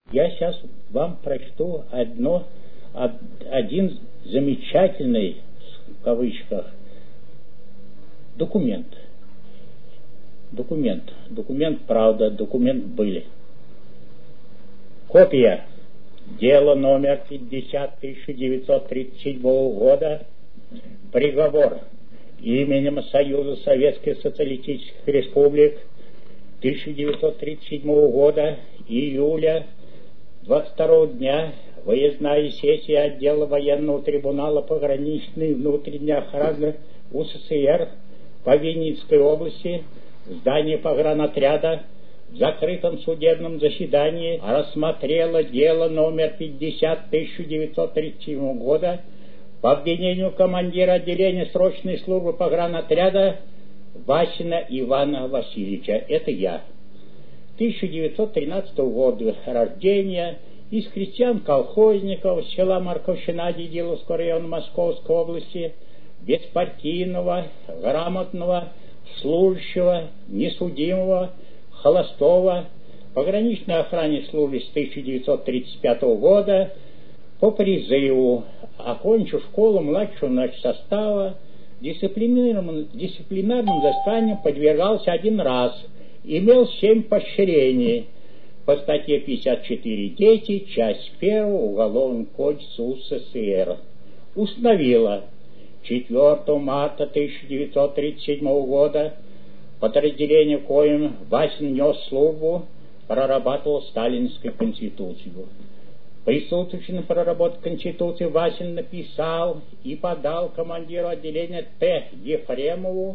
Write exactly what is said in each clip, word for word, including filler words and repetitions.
Я сейчас вам прочту одно, один замечательный, в кавычках, документ. Документ. Документ, правда, документ были. Копия. Дело номер пятьдесят тысяча девятьсот тридцать седьмого года. Приговор именем Союза Советских Социалистических Республик тысяча девятьсот тридцать седьмого года, июля двадцать второго дня, выездная сессия отдела военного трибунала пограничной внутренней охраны УССР по Винницкой области, здание погранотряда, в закрытом судебном заседании рассмотрела дело номер пятьдесят тысяча девятьсот тридцать седьмого года по обвинению командира отделения срочной службы погранотряда Васина Ивана Васильевича. Это я. тысяча девятьсот тринадцатого года рождения, из крестьян-колхозников села Марковщина Дедиловского района Московской области, беспартийного, грамотного, служащего, несудимого, холостого, пограничной охране службы с тысяча девятьсот тридцать пятого года, по призыву, окончив школу младшего начсостава, дисциплинарным, дисциплинарным застанием подвергался один раз, имел семь поощрений по статье пятьдесят четыре дети, часть первая Уголовного кодекса УССР. Установила четвёртого марта тысяча девятьсот тридцать седьмого года подразделение, коим Васин нес службу, прорабатывал сталинскую конституцию. Присутствующий на проработке конституции Васин написал и подал командиру отделения Т. Ефремову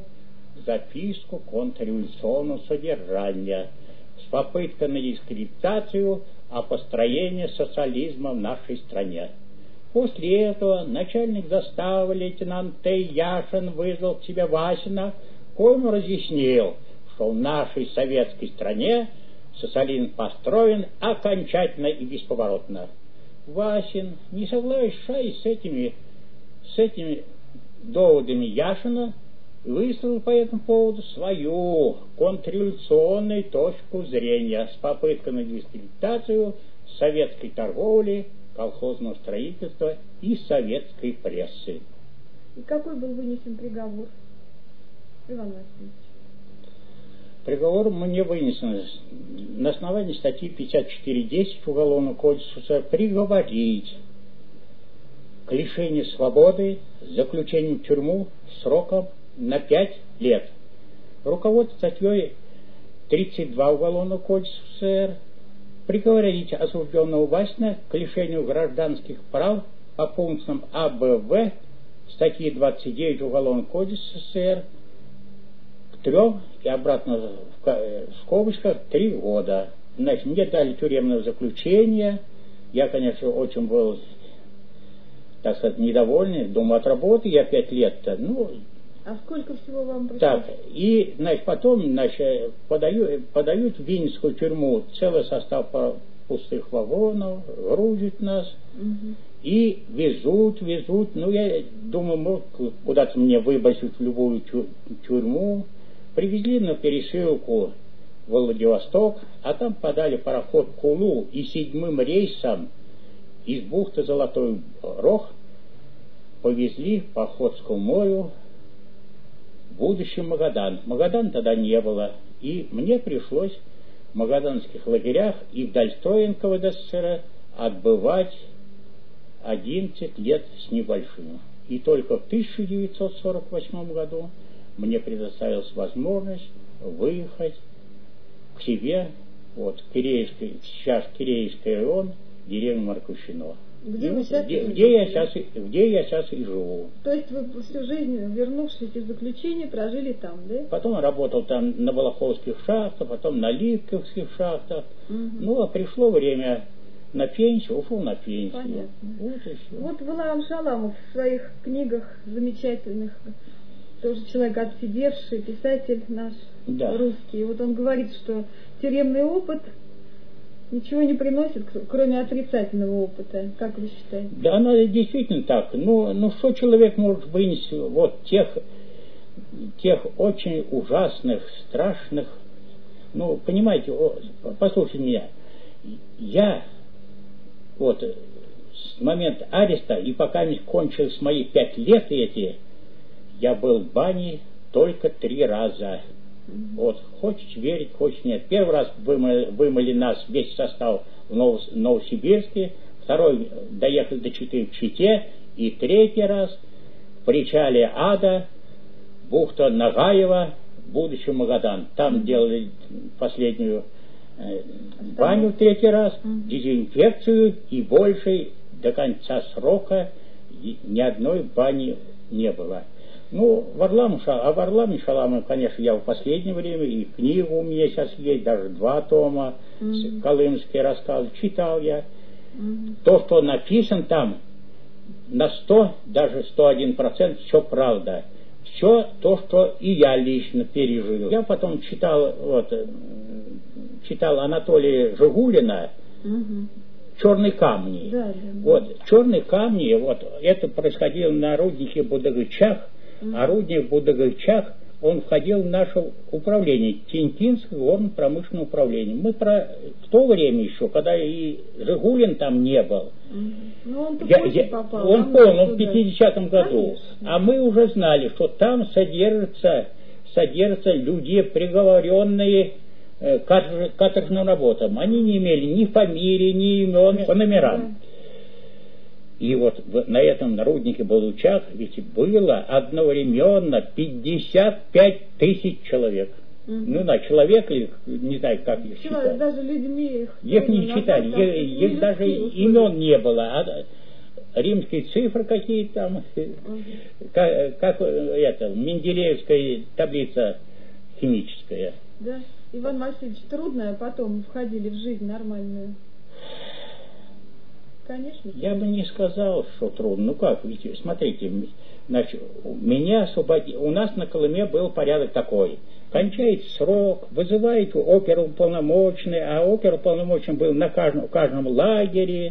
записку контрреволюционного содержания с попыткой на дискредитацию о построении социализма в нашей стране. После этого начальник заставы лейтенант Т. Яшин вызвал к себе Васина, коему разъяснил, что в нашей советской стране социализм построен окончательно и бесповоротно. Васин, не соглашаясь с этими, с этими доводами Яшина, высказал по этому поводу свою контрреволюционную точку зрения с попыткой на дискредитацию советской торговли, колхозного строительства и советской прессы. И какой был вынесен приговор, Иван Васильевич? Приговор мне вынесен на основании статьи пятьдесят четыре десять Уголовного кодекса приговорить к лишению свободы с заключением в тюрьму сроком на пять лет. Руководство статьей тридцать два Уголовного кодекса СССР приговорить осужденного Васина к лишению гражданских прав по пунктам А, Б, В статьи двадцать девять Уголовного кодекса СССР к трем и обратно в скобочках три года. Значит, мне дали тюремное заключение. Я, конечно, очень был, так сказать, недовольный. Думаю, отработаю я пять лет-то. Ну, а сколько всего вам пришлось? Так, и, значит, потом, значит, подаю, подают в Винницкую тюрьму целый состав пустых вагонов, грузят нас, угу. И везут, везут. Ну, я думаю, может, куда-то мне выбросить в любую тюрьму. Привезли на пересылку в Владивосток, а там подали пароход Кулу, и седьмым рейсом из бухты Золотой Рог повезли по Охотскому морю в будущий Магадан. Магадан тогда не было, и мне пришлось в магаданских лагерях и в Дальстрое эн ка вэ дэ эс эс эс эр отбывать одиннадцать лет с небольшим. И только в тысяча девятьсот сорок восьмом году мне предоставилась возможность выехать к себе, вот, Киреевский, сейчас Киреевский район, деревня Марковщино. Где, вы сейчас где, где, я сейчас, где я сейчас и живу. То есть вы всю жизнь, вернувшись из заключения, прожили там, да? Потом работал там на Балаховских шахтах, потом на Липковских шахтах. Угу. Ну, а пришло время на пенсию, ушел на пенсию. Понятно. Вот и все. Вот Валаам Шаламов в своих книгах замечательных, тоже человек отсидевший, писатель наш, да, русский. Вот он говорит, что тюремный опыт ничего не приносит, кроме отрицательного опыта. Как вы считаете? Да, оно действительно так. Ну, ну что человек может вынести вот тех, тех очень ужасных, страшных. Ну, понимаете, послушайте меня. Я вот с момента ареста и пока не кончились мои пять лет эти, я был в бане только три раза. Mm-hmm. Вот, хочешь верить, хочешь нет. Первый раз вымыли, вымыли нас весь состав в Новос, Новосибирске, второй доехали до Читы в Чите, и третий раз в причале Ада, бухта Нагаева, будущий Магадан. Там mm-hmm. делали последнюю э, баню в третий раз, mm-hmm. дезинфекцию, и больше до конца срока ни одной бани не было. Ну, Варлам, а Варлам Шаламов, конечно, я в последнее время, и книгу у меня сейчас есть, даже два тома, mm-hmm. колымские рассказы, читал я. Mm-hmm. То, что написано там, на сто, даже сто один процент, все правда. Все то, что и я лично пережил. Я потом читал, вот, читал Анатолия Жигулина, mm-hmm. «Черные камни». Да, да, да. Вот, «Черные камни», вот, это происходило на руднике в Будагычах. А рудник в Будагычах, он входил в наше управление, Тинькинское горно-промышленное управление. Мы про в то время еще, когда и Жигулин там не был. Ну, он я, я, попал. Он понял, он в пятидесятом году. Конечно. А мы уже знали, что там содержатся, содержатся люди, приговоренные э, к каторжным работам. Они не имели ни фамилии, ни имен, по номерам. Да. И вот на этом руднике Балучах ведь было одновременно пятьдесят пять тысяч человек. Угу. Ну, на человека их, не знаю, как их Человек, считать. Даже людьми их... Их не считали, их, их даже имен не было. А римские цифры какие там, угу. как, как это, Менделеевская таблица химическая. Да, Иван Васильевич, трудно потом входили в жизнь нормальную? Конечно. Я бы не сказал, что трудно. Ну как, ведь, смотрите, значит, меня освободили. У нас на Колыме был порядок такой. Кончает срок, вызывает оперуполномоченный, а оперуполномоченный был на каждом, в каждом лагере.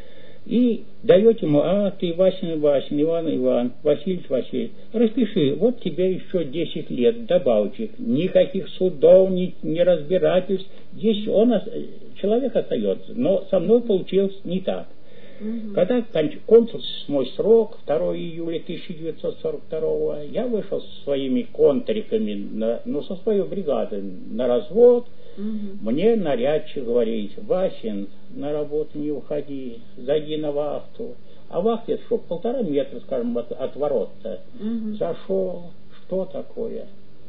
И дает ему, а, ты Васин Васин, Иван Иван, Васильевич Васильевич, распиши, вот тебе еще десять лет, добавочек. Никаких судов, ни, ни разбирательств. Здесь он, человек остается. Но со мной получилось не так. Угу. Когда кончился мой срок, второго июля тысяча девятьсот сорок второго, я вышел со своими контриками, на, ну, со своей бригадой на развод. Угу. Мне нарядчик говорит: Васин, на работу не уходи, зайди на вахту. А вахта это что, полтора метра, скажем, от, от ворот-то. Угу. Зашел, что такое?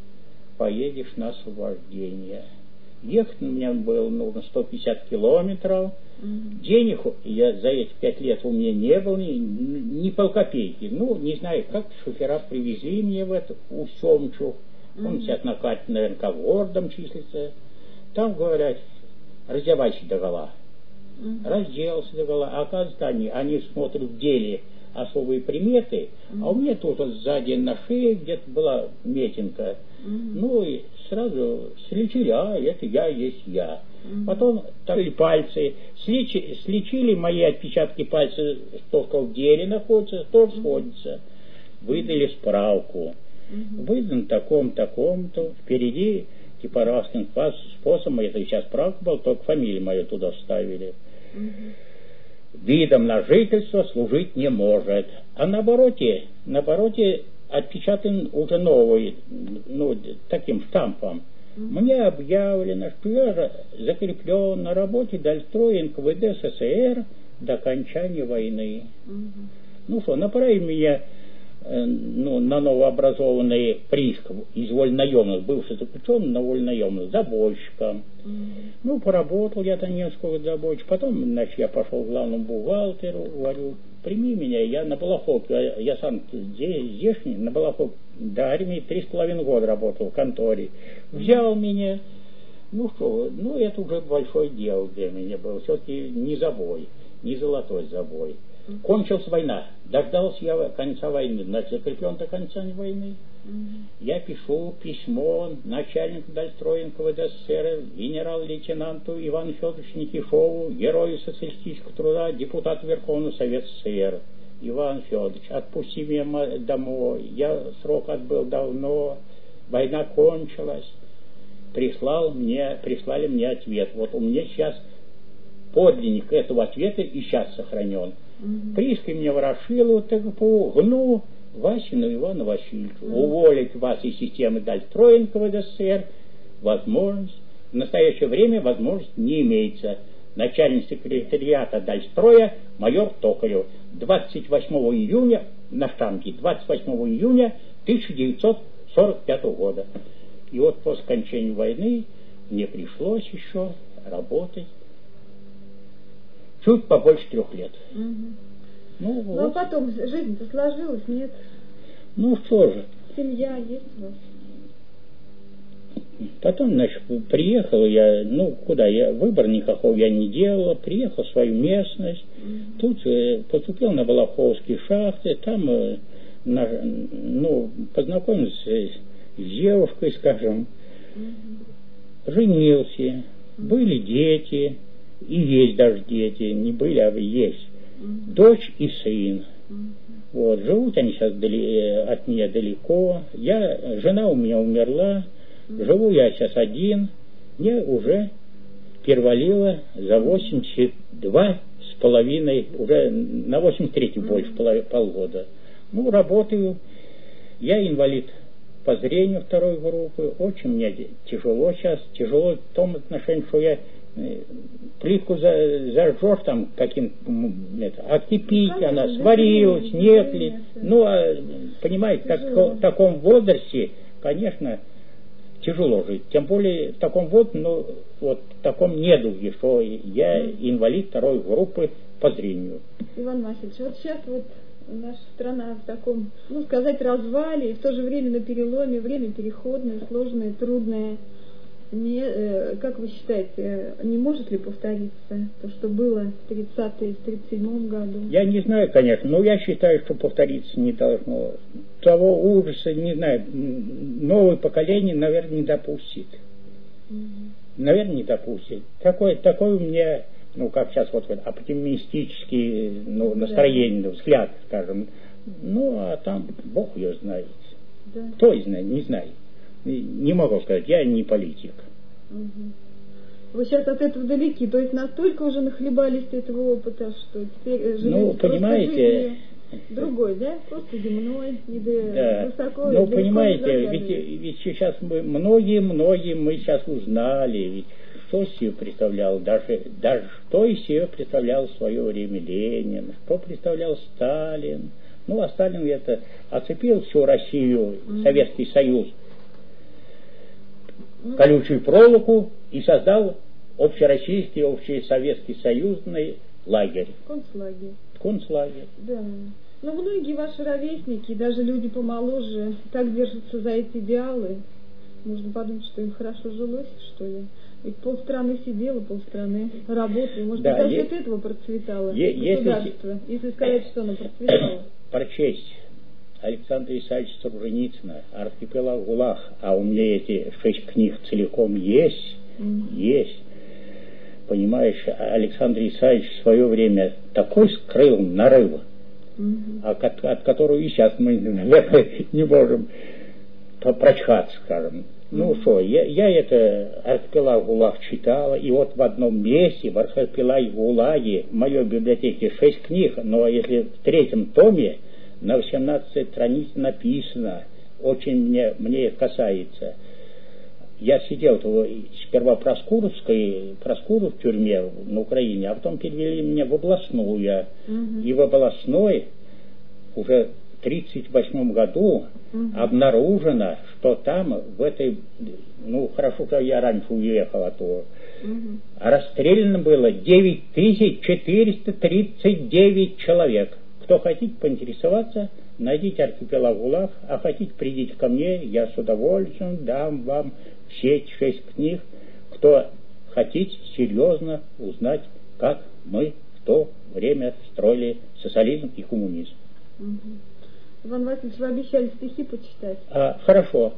Поедешь на освобождение. Ехать у меня было нужно сто пятьдесят километров. Mm-hmm. Денег я за эти пять лет у меня не было, ни, ни полкопейки. Ну, не знаю, как шофера привезли мне в эту, у Семчух. Mm-hmm. Он сейчас на карте, наверное, ковордом числится. Там говорят, раздевайся догола. Mm-hmm. Разделся догола. А оказывается, они, они смотрят в деле особые приметы, mm-hmm. а у меня тут вот сзади на шее где-то была метинка. Mm-hmm. Ну и сразу слечили, а это я есть я. Mm-hmm. Потом так, пальцы, слечи, слечили мои отпечатки пальцев, только в деле находятся, то mm-hmm. сходятся. Выдали справку. Mm-hmm. Выдан таком, таком-то, впереди типографским способом, это сейчас справка была, только фамилию мою туда вставили. Mm-hmm. Видом на жительство служить не может. А на обороте, на обороте отпечатан уже новый, ну, таким штампом. Mm-hmm. Мне объявлено, что я закреплен на работе Дальстрой эн ка вэ дэ эс эс эс эр до окончания войны. Mm-hmm. Ну что, направили меня э, ну, на новообразованный прииск из вольнонаемных, бывший заключенный на вольнонаемных, забойщиком. Mm-hmm. Ну, поработал я там несколько забойщиков. Потом, значит, я пошел к главному бухгалтеру, говорю, прими меня, я на Балаховке, я, я сам здешний, на Балаховке до армии три с половиной года работал в конторе. Взял меня, ну что, ну это уже большое дело для меня было, все-таки не забой, не золотой забой. Кончилась война, дождался я конца войны, значит, закреплен до конца войны. Mm-hmm. Я пишу письмо начальнику Дальстроя эн ка вэ дэ эс эс эр, генерал-лейтенанту Ивану Федоровичу Никишову, герою социалистического труда, депутату Верховного Совета эс эс эс эр. Иван Федорович, отпусти меня домой, я срок отбыл давно, война кончилась. Прислал мне, прислали мне ответ. Вот у меня сейчас подлинник этого ответа и сейчас сохранен. Угу. Пришлый мне Ворошилову, так по гну Васину Ивану Васильевичу. Угу. Уволить вас из системы Дальстроя эн ка вэ дэ эс эс эр возможность, в настоящее время возможность не имеется. Начальник секретариата Дальстроя майор Токарев. двадцать восьмого июня на штампе, двадцать восьмого июня тысяча девятьсот сорок пятого года. И вот по окончанию войны мне пришлось еще работать чуть побольше трех лет. Угу. Ну, ну вот. А потом жизнь-то сложилась, нет? Ну что же. Семья есть у вас? Потом, значит, приехал я, ну, куда, я выбор никакого я не делал, приехал в свою местность, mm-hmm. тут э, поступил на Балаховские шахты, там, э, на, ну, познакомился с девушкой, скажем, mm-hmm. женился, mm-hmm. были дети, и есть даже дети, не были, а есть, mm-hmm. дочь и сын. Mm-hmm. Вот, живут они сейчас дали, от меня далеко, я, жена у меня умерла, живу я сейчас один, мне уже перевалило за восемьдесят два с половиной, уже на восемьдесят три mm-hmm. больше полов, полгода. Ну, работаю, я инвалид по зрению второй группы, очень мне тяжело сейчас, тяжело в том отношении, что я плитку за, зажжешь там каким-то, а кипить ну, она, сварилась, нет ли, ну, а, понимаете, так, в таком возрасте, конечно, тяжело жить. Тем более в таком вот, ну, вот в таком недуге, что я инвалид второй группы по зрению. Иван Васильевич, вот сейчас вот наша страна в таком, ну, сказать, развале, и в то же время на переломе, время переходное, сложное, трудное. Не, э, как вы считаете, не может ли повториться то, что было в тридцатые, в тридцать седьмом году? Я не знаю, конечно, но я считаю, что повториться не должно. Того ужаса, не знаю, новое поколение, наверное, не допустит. Угу. Наверное, не допустит. Такой, такой у меня, ну, как сейчас вот оптимистический, ну, настроение, да. взгляд, скажем. Ну, а там Бог ее знает. Да. Кто знает, не знает. Не могу сказать, я не политик. Угу. Вы сейчас от этого далеки, то есть настолько уже нахлебались этого опыта, что теперь живете ну, понимаете, другой, да? Просто земной, не до... да. высоко. Ну, понимаете, ведь, ведь сейчас мы, многие-многие мы сейчас узнали, ведь что из себя представлял, даже, даже что из себя представлял в свое время Ленин, что представлял Сталин. Ну, а Сталин это оцепил всю Россию, mm. Советский Союз, колючую проволоку и создал общероссийский, общесоветский союзный лагерь. Концлагерь. Концлагерь. Да. Но многие ваши ровесники, даже люди помоложе, так держатся за эти идеалы. Можно подумать, что им хорошо жилось, что ли. Ведь полстраны сидело, полстраны работало. Может да, быть, за счет этого процветало е- государство, если, если сказать, что оно процветало. Прочесть Александра Исаевича Солженицына, «Архипелаг ГУЛАГ», а у меня эти шесть книг целиком есть, mm-hmm. есть. Понимаешь, Александр Исаевич в свое время такой скрыл нарыв, mm-hmm. от, от которого и сейчас мы, наверное, не можем прочхаться, скажем. Mm-hmm. Ну что, я, я это «Архипелаг ГУЛАГ» читала, и вот в одном месте, в «Архипелаге ГУЛАГе», в моей библиотеке шесть книг, но если в третьем томе, на восемнадцатой странице написано, очень мне, мне это касается. Я сидел сперва в Проскуровской, Проскуров в тюрьме на Украине, а потом перевели меня в областную. Угу. И в областной уже в тридцать восьмом году угу. обнаружено, что там в этой, ну хорошо, что я раньше уехал, а то угу. расстреляно было девять тысяч четыреста тридцать девять человек. Кто хотите поинтересоваться, найдите «Архипелаг ГУЛАГ», а хотите, придите ко мне, я с удовольствием дам вам все эти шесть книг, кто хотите серьезно узнать, как мы в то время строили социализм и коммунизм. Угу. Иван Васильевич, вы обещали стихи почитать. А, хорошо.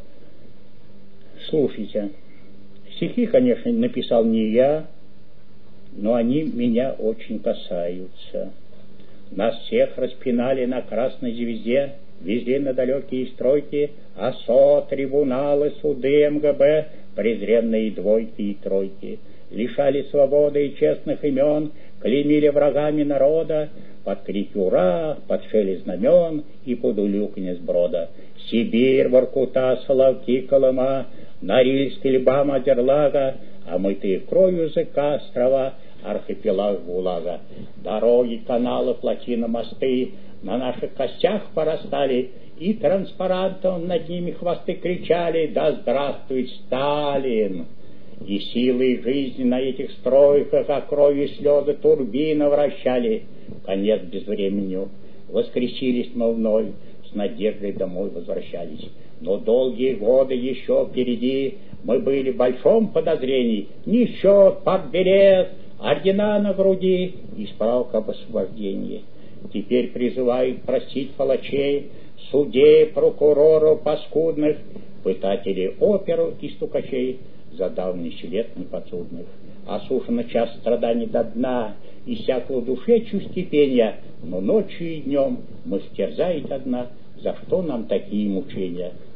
Слушайте. Стихи, конечно, написал не я, но они меня очень касаются. Нас всех распинали на красной звезде, везде на далекие стройки, АСО, трибуналы, суды, МГБ, презренные двойки и тройки. лишали свободы и честных имен, клеймили врагами народа, под крики «Ура!», под шелест знамен и под улюканье сброда. Сибирь, Воркута, Соловки, Колыма, Норильск, Эльба, Мадерлага, омытые кровью языка острова, архипелаг ГУЛАГа. Дороги, каналы, плотины, мосты на наших костях порастали, и транспарантом над ними хвосты кричали: «Да здравствует Сталин!» И силы и жизни на этих стройках, а кровью слезы турбины вращали. Конец безвременью, воскресились мы вновь, с надеждой домой возвращались. Но долгие годы еще впереди, мы были в большом подозрении. Ни счет, партбилет, ордена на груди и справка об освобождении. Теперь призывают простить палачей, судей, прокуроров паскудных, пытателей оперу и стукачей, за давний лет неподсудных. Осушено час страданий до дна, иссякло в душе чувство пения, но ночью и днем мы стерзает одна, за что нам такие мучения.